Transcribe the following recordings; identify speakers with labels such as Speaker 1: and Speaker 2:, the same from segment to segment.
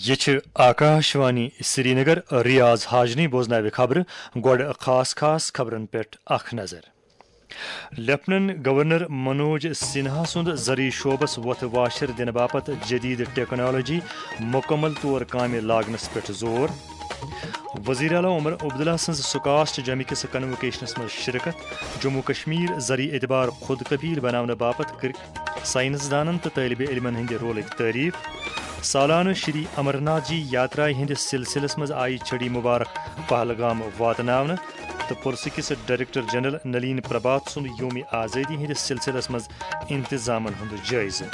Speaker 1: یہ آکاشوانی سری نگر ریاض حاجنی بوزناو خبر گوڑ خاص خبرن پہ اخ نظر لیفٹننٹ گورنر منوج سنہا سند زرعی شعبس وتھ واشر دن باپت جدید ٹیکنالوجی مکمل طور کام لاگنس پہ زور وزیر اعلیٰ عمر عبداللہ سن سکاسٹ جمع کس کنوکیشنس مز شرکت جموں کشمیر زرعی اعتبار خود کفیل بنانے باپت سائنسدانن تو طالب علمن ہند رولک تعریف سالانہ شری امرناتھ جی یاترا ہندس سلسلس مز آئی چھڑی مبارک پہلگام واتناونہ تو پولیس کس ڈائریکٹر جنرل نلین پربھات سند یوم آزادی ہندس سلسلس مز انتظامن ہند جائزہ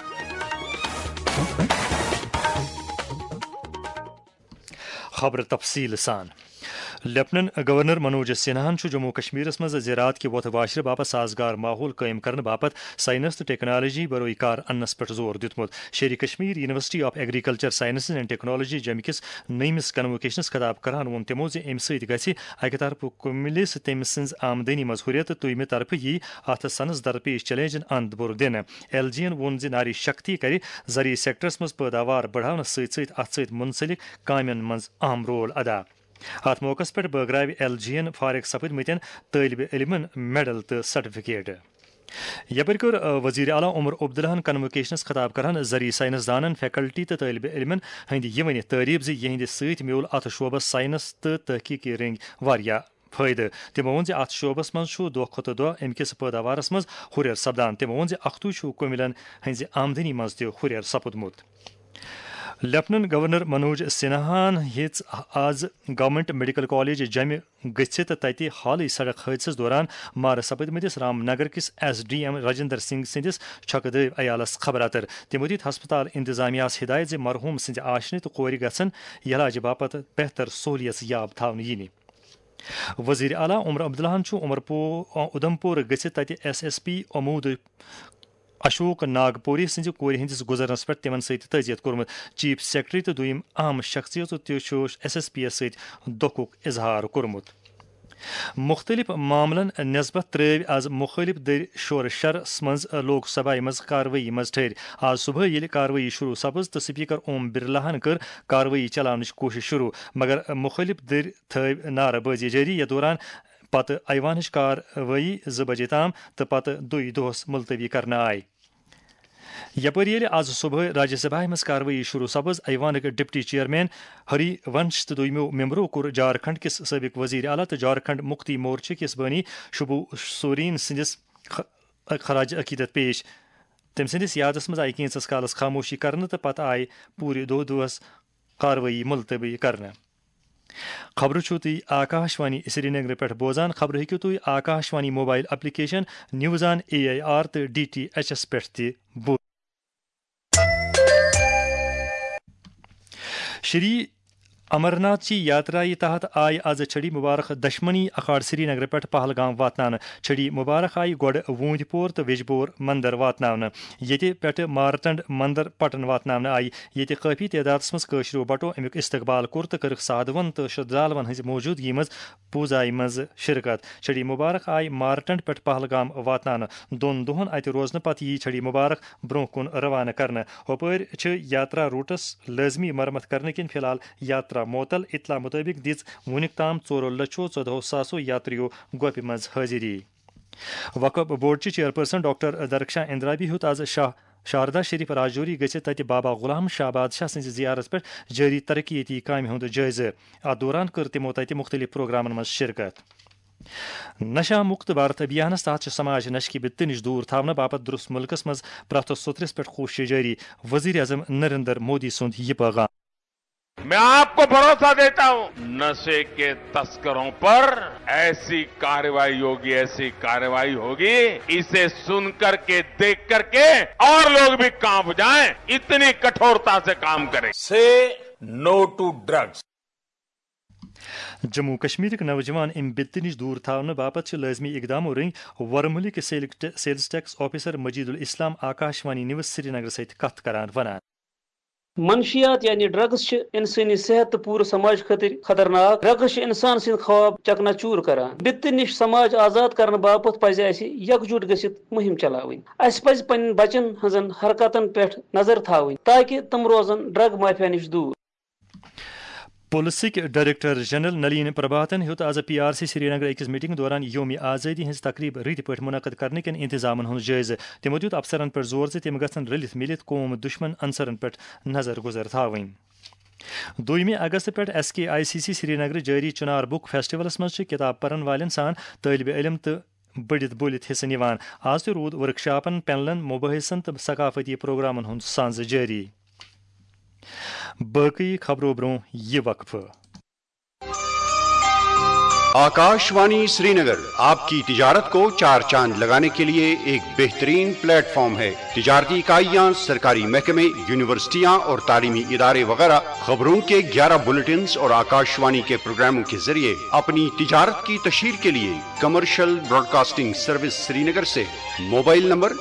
Speaker 1: خبر تفصیل سان لیفٹننٹ گورنر منوج سنہان جموں کشمیر مز زراعت کہ وتھ واشر باپت سازگار ماحول قائم کرنے باپت سائنس تو ٹیکنالوجی بروئی کار انس پہ زور دتمت Sher Kashmir university of agriculture sciences and technology جمع کس نمس کنوکیشنس خطاب کران وون تمو ام ست گھ اکہ طرف کملس تم سز آمدنی مز ہریت تو دویمہ طرف یی ات سنس درپیش چیلنجن اند بر دن ایل جی وون ناری شکتی کر زرعی سیکٹرس مز پیداوار بڑھانے ست ات ست منسلک کامین مز اہم رول ادا ات موقع پہ بٲگراو ایل جی فارغ سپد متن طالب علمن میڈل تو سرٹیفکیٹ یپر کور وزیر اعلیٰ عمر عبداللہ کنوکیشنس خطاب کران زرعی سائنسدانن فیکلٹی تو طالب علمن ہند یہ ون تعریف زہند ست میول ات شعبس سائنس تو تحقیقی رنگ واریاہ فائدہ تمو وون ات شعبس مز دہ کھتہ دہ امکس پیداوارس مز ہریر سپدان تمو وون اختو کملن ہز آمدنی مز تہ ہریر سپدمت لیفٹننٹ گورنر منوج سنہان ہیژ آز گورنمنٹ میڈیکل کالج جمع گھت تتہ حالی سڑک حادثس دوران مارٕ سپدمتس رام نگر کس S D M Rajinder Singh سندس چھکہ دٲو عیالس خبراتر تمو دِتۍ ہسپتال انتظامیہ ہدایت ز مرحوم سٕنٛدِ آشنہِ تہٕ کورِ گژھن علاج باپت بہتر سہولیت یاب تھاونہٕ یِنہِ وزیر اعلیٰ عمر عبداللہ ادھمپور گژھِتھ تتہ ایس ایس پی امود اشوک ناگپوری سٕنٛزِ کورِ ہندس گزرنس پہ تمن ست تعزیت کورمت چیف سیکرٹری تو دویم اہم شخصیتو تہ ایس ایس پی یس ست دکھک اظہار کورمت مختلف معاملن نسبت ترٲو آز مخالف دٔرۍ شور شرس مز لوک سبھا مز کاروٲیی مز ٹھہر آز صبح ییٚلہِ کاروٲیی شروع سپز تو سپیکر اوم برلاہن کٔر کاروٲیی چلاونٕچ کوٗشش شروع مگر مخالف دٔرۍ تھٲو نعرٕ بٲزی جٲری یتھ دوران پتہٕ ایوانٕچ کاروٲیی 2 بجے تام تو پتہٕ دۄہس ملتوی کرنہٕ آیہِ یپٲرۍ ییٚلہِ آز صبح راجیہ سبھا مز کاروٲیی شروع سپز ایوانٕکۍ ڈپٹی چیئرمین ہری ونش تو دویمو ممبرو کوٚر جھارکھنڈ کس سٲبق وزیر اعلیٰ تو جھارکھنڈ مکتی مورچہ کس بانی شبو سورین سندس خراج عقیدت پیش تم سندس یادس مز آئی کینژس کالس خاموشی کرنہٕ تو پتہٕ آیہِ پوٗرٕ دۄہس کاروٲیی ملتوی کرنہٕ خبر چھو تھی آکاشوانی سری نگر پہ بوزان خبر ہیکو تھی Akashvani mobile application news on AIR تو DTH پہ تہ شری امرناتھ جی یاترا تحت آئی آز چھڑی مبارک دشمنی اکھاڑ سری نگر پہ پہلگام واتنانے چھڑی مبارک آئی گوڑ ووند پور تو ویجبور مندر واتنانے یہ پہ مارتنڈ مندر پٹن واتنانے آئی یہ کافی تعداد مز قشرو بٹو امیک استقبال کور تو کرک سادون تو شردالون ہز موجودگی مز پوزائی مز شرکت چھڑی مبارک آئی مارٹنڈ پہ پہلگام واتنانے 2 دہن ات روزنہ پتہ یہ چھڑی مبارک برو کن روانہ کرنے ہپر یاترا روٹس لازمی مرمت کرنے کن فی الحال یاترا معطل اطلاع مطابق دِژ ونیُک تام 4,14,000 یاتریو گوپہِ منٛز حٲضری Waqf board chairperson doctor Darakhshan Andrabi ہیوٚت آز شاردا شریف راجوری گژھِتھ تتہِ بابا غلام شاہ بادشاہ سٕنٛزِ زیارت پٮ۪ٹھ جٲری ترقیتی کامہِ ہُنٛد جٲیزٕ اتھ دوران کٔر تِمو تتہِ مختلف پروگرامن منٛز شرکت نشہ مکت بھارت ابھیانس تحت سماج نشہ کی بتہِ نش دور تھاونہٕ باپت درست ملکس منٛز پرٛٮ۪تھ سوترس پٮ۪ٹھ کوٗشش جٲری وزیر اعظم نریندر مودی سُنٛد یہ پیغام
Speaker 2: میں آپ کو بھروسہ دیتا ہوں نشے کے تسکروں پر ایسی کارروائی ہوگی اسے سن کر کے دیکھ کر کے اور لوگ بھی کانپ جائیں اتنی کٹھورتا سے کام کریں سے no to drugs
Speaker 1: Jammu Kashmir نوجوان ام بتہِ نش دور تھاونہٕ باپت لازمی اقدامو رنگۍ ورملٕکۍ sales tax officer Majeed Ulislam Akashvani news سری نگر سۭتۍ کتھ کران ونان
Speaker 3: منشیات یعنی ڈرگس انسانی صحت تو پورے سماج خاطر خطرناک ڈرگس انسان سند خواب چکنا چور کران بتہِ نش سماج آزاد کرنے باپت پزِ اسہِ یکجٹ گژھِتھ مہم چلاوٕنۍ اسہِ پزِ پننٮ۪ن بچن ہنزن حرکتن پٮ۪ٹھ نظر تھاوٕنۍ تاکہ تم روزن ڈرگ مافیا نش دور
Speaker 1: پولیسک ڈائریکٹر جنرل نلین پربھاتن ہیوت آز پی آر سی سری نگر أکس میٹنگ دوران یوم آزادی ہز تقریب رٕتۍ پٲٹھۍ منعقد کرنہٕ کٮ۪ن انتظامن ہُنٛد جٲیزٕ. تِمو دیُت افسرن پٮ۪ٹھ زور زِ تِم گژھن رٔلِتھ مِلِتھ قوم دُشمن عنصرن پٮ۪ٹھ نظر گُزر تھاوٕنۍ. 2 اگست پٮ۪ٹھ SKICC سری نگر جٲری چنار بُک فیسٹولس منٛز چھِ کِتاب پرن والٮ۪ن سان طٲلبہِ علم تہٕ بٔڑِتھ بوٗلِتھ حصہٕ نِوان. آز تہِ روٗد ورکشاپن، پینلن، مُبٲحثن تہٕ ثقافتی پروگرامن ہُنٛد سانزٕ جٲری. باقٕے خبرو برٛونٛہہ یہِ وقفہٕ.
Speaker 4: آکاشوانی سری نگر آپ کی تجارت کو 4 چاند لگانے کے لیے ایک بہترین پلیٹ فارم ہے. تجارتی اکائیاں، سرکاری محکمے، یونیورسٹیاں اور تعلیمی ادارے وغیرہ خبروں کے 11 بلیٹنز اور آکاشوانی کے پروگراموں کے ذریعے اپنی تجارت کی تشہیر کے لیے commercial broadcasting service Srinagar سے موبائل نمبر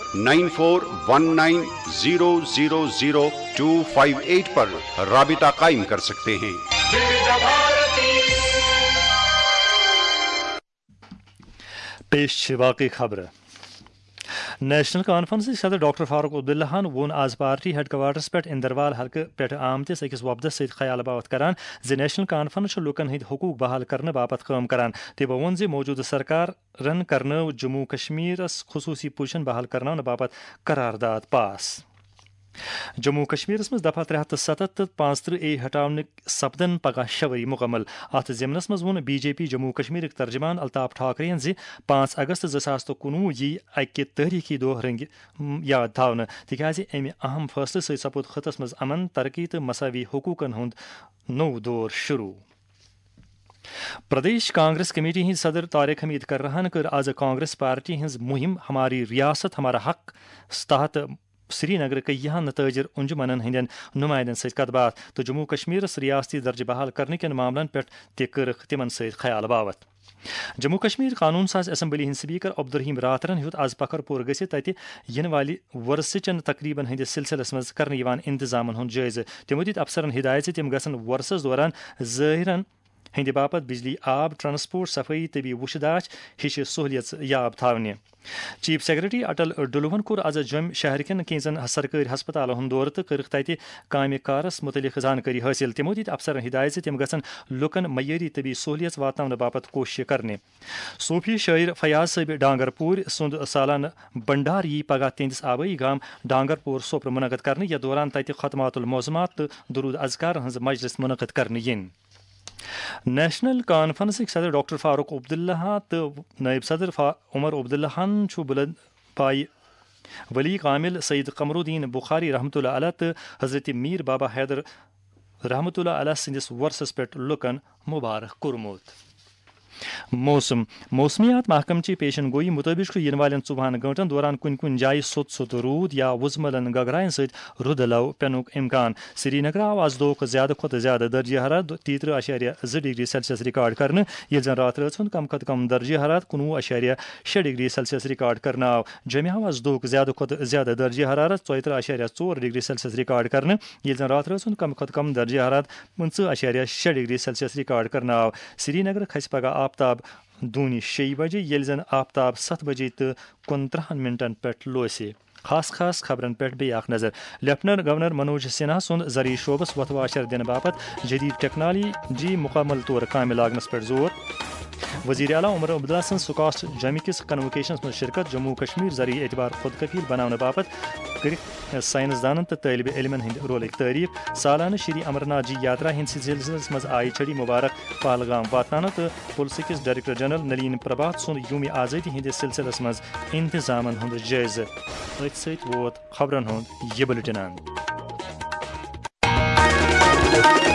Speaker 4: 9419000258 پر رابطہ قائم کر سکتے ہیں.
Speaker 1: پیش باقی خبر. نیشنل کانفرنس صدر ڈاکٹر فاروق عبداللہ وون آز پارٹی ہیڈ کوارٹرس پہ اندروال حلقہ پہ آمتس أکس وفدس ست خیال باوت کران زِ نیشنل کانفرنس لوکن ہند حقوق بحال کرنے باپت کام کران. تمو وون زِ موجودہ سرکارن کرنو جموں کشمیرس خصوصی پوزیشن بحال کرناونہٕ باپت قرارداد پاس. جموں کشمیرس مز دفعہ 307 تہٕ 35A ہٹاونٕکۍ سپدن پگہ 6 ؤری مکمل. اتھ ضمنس مز ووٚن BJP جموں کشمیرک ترجمان الطاف ٹھاکرین زِ 5 اگست 2019 یی اکہ تٲریخی دۄہ رنگہِ یاد تھاونہٕ تِکیازِ امہِ اہم فٲصلہٕ سۭتۍ سپُد خطس مز امن، ترقی تہٕ مساوی حقوقن ہُنٛد نوٚو دور شروع. پردیش کانگریس کمیٹی ہند صدر طارق حمید کررہن کٔر آز کانگریس پارٹی ہنٛز مہم ہماری ریاست ہمارا حق تحت سری نگر کہن تاجر انجمنن ہندین نمائندن ست کتھ باتھ تو جموں کشمیرس ریاستی درجہ بحال کرنے کن معاملن پہ تک تمن ست خیال باوت. جموں کشمیر قانون ساز اسمبلی ہند سپیکر عبدالرحیم راترن ہیوت آز پکھر پور گژھِتھ تتہِ ین والہِ ورسٕچن تقریبن ہندس سلسلس منٛز کرنہٕ یِوان انتظامن ہُنٛد جٲیزٕ. تِمو دِتۍ افسرن ہدایت زِ تِم گژھن ورسس دوران ظٲہرن ہندِ باپت بجلی، آب، ٹرانسپورٹ، صفائی، طبی وشداچ ہِش سہولیت یاب تھاونہِ. چیف سیکرٹری اٹل ڈلوہن کوٚر آز جوٚم شہر کٮ۪ن کینژن سرکٲرۍ ہسپتالن ہُنٛد دورٕ تہٕ کٔرٕکھ تتہِ کامہِ کارس متعلق زانکٲری حٲصِل. تِمو دِتۍ افسرن ہدایت زِ تِم گژھن لُکن معیٲری طبی سہولیت واتناونہٕ باپت کوٗشش کرنہِ. صوفی شٲعر فیاض صٲب ڈانگر پوٗرۍ سُنٛد سالانہٕ بنڈار یی پگہہ تِہنٛدِس آبٲیی گام ڈانگر پور سوپرٕ منعقد کرنہٕ، یتھ دوران تتہِ ختمات الموضوعات تہٕ درود اذکارن ہٕنٛز مجلس منعقد کرنہٕ یِن. نیشنل کانفرنسٕکۍ صدر ڈاکٹر فاروق عبداللہ تہٕ نائب صدر عمر عبداللہن چھُ بلند پایہِ ولی کامل سعید قمرالدین بخاری رحمۃ اللہ علیہ تہٕ حضرت میر بابا حیدر رحمۃ اللہ علیہ سٕنٛدِس وۄرسس پٮ۪ٹھ لُکن مبارک کوٚرمُت. موسمیات محکمچہِ پیشن گوئی مطٲبق چھُ یِنہٕ والٮ۪ن 24 گٲنٛٹن دوران کُنہِ جایہِ سوٚت روٗد یا وُزملن گگراین سۭتۍ رُدٕ لو پٮ۪نُک اِمکان. سری نگر آو آز دۄہُک زیادٕ کھۄتہٕ زیادٕ درجہِ حرارت 33.2 ڈگری سیلسیس رِکارڈ کرنہٕ، ییٚلہِ زن راتہٕ رٲژ ہُنٛد کم کھۄتہٕ کم درجہِ حرارت 19.6 ڈگری سیلسیس رِکارڈ کرنہٕ آو. جوٚمہِ آو آز دۄہُک زیادٕ کھۄتہٕ زیادٕ درجہِ حرارت 34.4 ڈگری سیلسیس رِکارڈ کرنہٕ، ییٚلہِ زن راتہٕ رٲژ ہُنٛد کم کھۄتہٕ کم درجہِ حرارت 15.6 ڈگری سیلسیس رِکارڈ کرنہٕ آو. سری نگر کھسہِ پگہہ آفتاب دوٗنہِ 6 بجے ییٚلہِ زن آفتاب 7 بجے تہٕ 29 منٹن پٮ۪ٹھ لوسہِ. خاص خبرن پٮ۪ٹھ بیٚیہِ اکھ نظر. لیفٹننٹ گورنر منوج سنہا سُنٛد زرعی شعبس وتھ واشر دِنہٕ باپتھ جدید ٹیکنالوجی مکمل طور کامہِ لاگنس پٮ۪ٹھ زور. وزیر اعلیٰ عمر عبداللہ سٕنٛز سکاسٹ جامہِ کِس کنوکیشنس منٛز شرکت. جموں کشمیر زرعی اعتبار خود کفیل بناونہٕ باپتھ کٔرِکھ ساینسدانن تہٕ طٲلبہِ علمن ہٕنٛدِ رولٕکۍ تعریف. سالانہٕ شری امرناتھ جی یاترا ہِنٛدِس سلسلس منٛز آیہِ چھڑی مبارک پہلگام واتناونہٕ تہٕ پُلسہٕ کِس ڈائریکٹر جنرل نلین پربھات سُنٛد یومہِ آزٲدی ہِنٛدِس سلسلس منٛز انتظامن ہُنٛد جٲیزٕ. أتھۍ سۭتۍ ووت خبرن ہُنٛد یہِ بُلٹن.